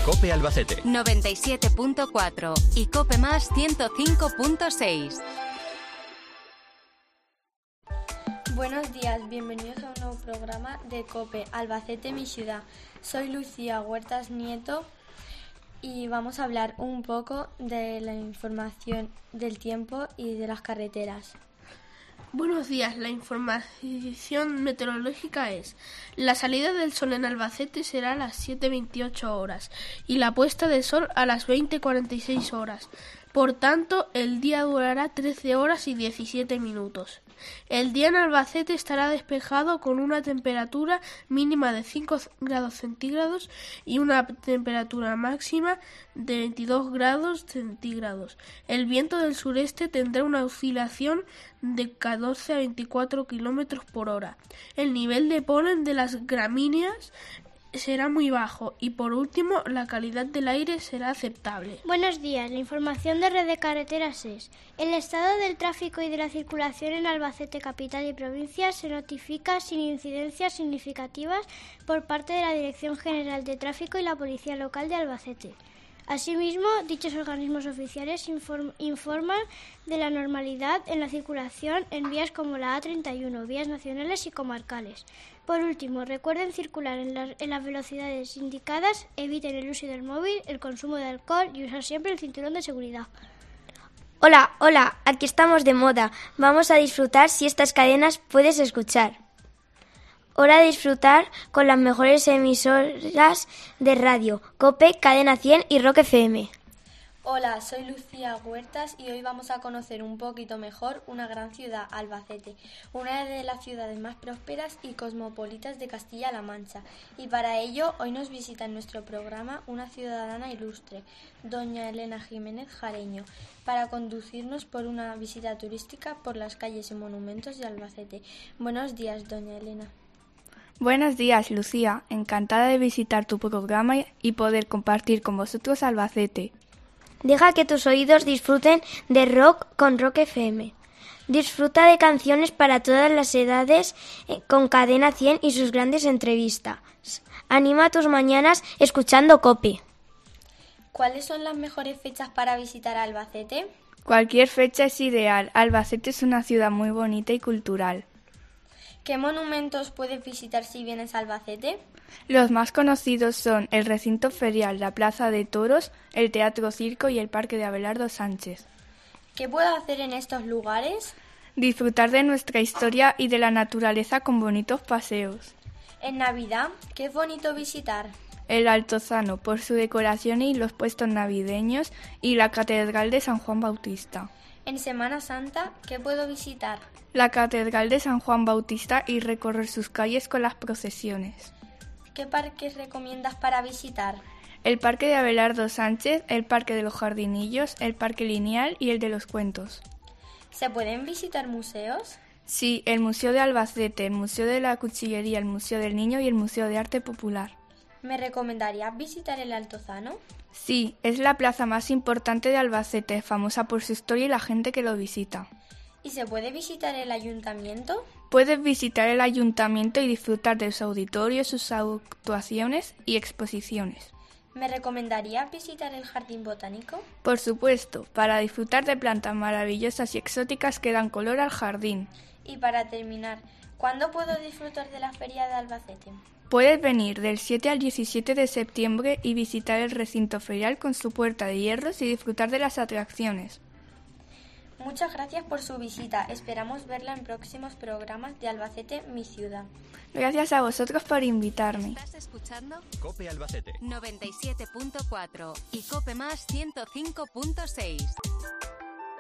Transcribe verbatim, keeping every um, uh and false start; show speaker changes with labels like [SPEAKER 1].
[SPEAKER 1] COPE Albacete
[SPEAKER 2] noventa y siete punto cuatro y COPE Más ciento cinco punto seis.
[SPEAKER 3] Buenos días, bienvenidos a un nuevo programa de COPE Albacete, mi ciudad. Soy Lucía Huertas Nieto y vamos a hablar un poco de la información del tiempo y de las carreteras.
[SPEAKER 4] Buenos días, la información meteorológica es: la salida del sol en Albacete será a las siete veintiocho horas y la puesta de sol a las veinte cuarenta y seis horas. Por tanto, el día durará trece horas y diecisiete minutos. El día en Albacete estará despejado con una temperatura mínima de cinco grados centígrados y una temperatura máxima de veintidós grados centígrados. El viento del sureste tendrá una oscilación de catorce a veinticuatro kilómetros por hora. El nivel de polen de las gramíneas será muy bajo y, por último, la calidad del aire será aceptable.
[SPEAKER 5] Buenos días, la información de Red de Carreteras es: el estado del tráfico y de la circulación en Albacete capital y provincia se notifica sin incidencias significativas por parte de la Dirección General de Tráfico y la Policía Local de Albacete. Asimismo, dichos organismos oficiales inform- informan de la normalidad en la circulación en vías como la A treinta y uno, vías nacionales y comarcales. Por último, recuerden circular en, la, en las velocidades indicadas, eviten el uso del móvil, el consumo de alcohol y usar siempre el cinturón de seguridad.
[SPEAKER 6] Hola, hola, aquí estamos de moda. Vamos a disfrutar si estas cadenas puedes escuchar. Hora de disfrutar con las mejores emisoras de radio, COPE, Cadena cien y Rock F M.
[SPEAKER 3] Hola, soy Lucía Huertas y hoy vamos a conocer un poquito mejor una gran ciudad, Albacete, una de las ciudades más prósperas y cosmopolitas de Castilla-La Mancha. Y para ello, hoy nos visita en nuestro programa una ciudadana ilustre, doña Elena Jiménez Jareño, para conducirnos por una visita turística por las calles y monumentos de Albacete. Buenos días, doña Elena.
[SPEAKER 7] Buenos días, Lucía. Encantada de visitar tu programa y poder compartir con vosotros Albacete.
[SPEAKER 6] Deja que tus oídos disfruten de rock con Rock F M. Disfruta de canciones para todas las edades con Cadena cien y sus grandes entrevistas. Anima tus mañanas escuchando COPE.
[SPEAKER 3] ¿Cuáles son las mejores fechas para visitar Albacete?
[SPEAKER 7] Cualquier fecha es ideal. Albacete es una ciudad muy bonita y cultural.
[SPEAKER 3] ¿Qué monumentos puedes visitar si vienes a Albacete?
[SPEAKER 7] Los más conocidos son el recinto ferial, la plaza de toros, el teatro circo y el parque de Abelardo Sánchez.
[SPEAKER 3] ¿Qué puedo hacer en estos lugares?
[SPEAKER 7] Disfrutar de nuestra historia y de la naturaleza con bonitos paseos.
[SPEAKER 3] En Navidad, ¿qué es bonito visitar?
[SPEAKER 7] El Altozano, por su decoración y los puestos navideños, y la Catedral de San Juan Bautista.
[SPEAKER 3] En Semana Santa, ¿qué puedo visitar?
[SPEAKER 7] La Catedral de San Juan Bautista y recorrer sus calles con las procesiones.
[SPEAKER 3] ¿Qué parques recomiendas para visitar?
[SPEAKER 7] El Parque de Abelardo Sánchez, el Parque de los Jardinillos, el Parque Lineal y el de los Cuentos.
[SPEAKER 3] ¿Se pueden visitar museos?
[SPEAKER 7] Sí, el Museo de Albacete, el Museo de la Cuchillería, el Museo del Niño y el Museo de Arte Popular.
[SPEAKER 3] ¿Me recomendarías visitar el Altozano?
[SPEAKER 7] Sí, es la plaza más importante de Albacete, famosa por su historia y la gente que lo visita.
[SPEAKER 3] ¿Y se puede visitar el ayuntamiento?
[SPEAKER 7] Puedes visitar el ayuntamiento y disfrutar de su auditorio, sus actuaciones y exposiciones.
[SPEAKER 3] ¿Me recomendarías visitar el jardín botánico?
[SPEAKER 7] Por supuesto, para disfrutar de plantas maravillosas y exóticas que dan color al jardín.
[SPEAKER 3] Y para terminar, ¿cuándo puedo disfrutar de la feria de Albacete?
[SPEAKER 7] Puedes venir del siete al diecisiete de septiembre y visitar el recinto ferial con su puerta de hierros y disfrutar de las atracciones.
[SPEAKER 3] Muchas gracias por su visita. Esperamos verla en próximos programas de Albacete, mi ciudad.
[SPEAKER 7] Gracias a vosotros por invitarme.
[SPEAKER 2] ¿Estás escuchando?
[SPEAKER 1] COPE Albacete
[SPEAKER 2] noventa y siete punto cuatro y COPE Más ciento cinco punto seis.